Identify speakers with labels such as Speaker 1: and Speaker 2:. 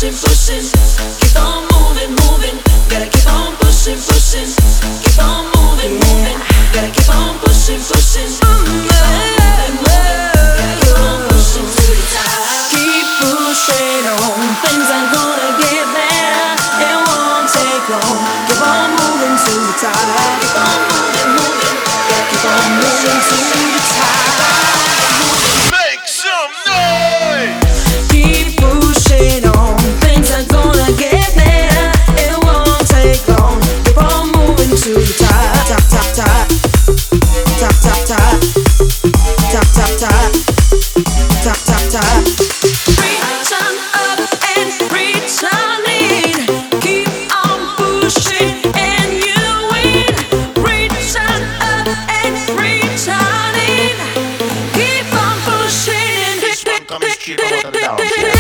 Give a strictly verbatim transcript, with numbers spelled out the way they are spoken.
Speaker 1: pushing, pushing. Keep on moving, moving. Gotta keep on pushing, pushing. Keep on moving, moving. Gotta keep on pushing, pushing. Keep on moving, moving. Gotta keep on pushing to the top.
Speaker 2: Keep pushing on. Things are gonna get better. It won't take long. Keep on moving to the top.
Speaker 1: Keep on moving, moving. Gotta keep on moving to the top.
Speaker 3: Make some noise!
Speaker 2: Keep pushing on. Things are gonna get better. It won't take long. Keep on moving to the top, top, top, top, top, top, top, top, top, top, top, top, top. Reach on up and reach on in. Keep on pushing and you win. Reach on up and reach on in. Keep on pushing.
Speaker 3: This one comes straight out of the down.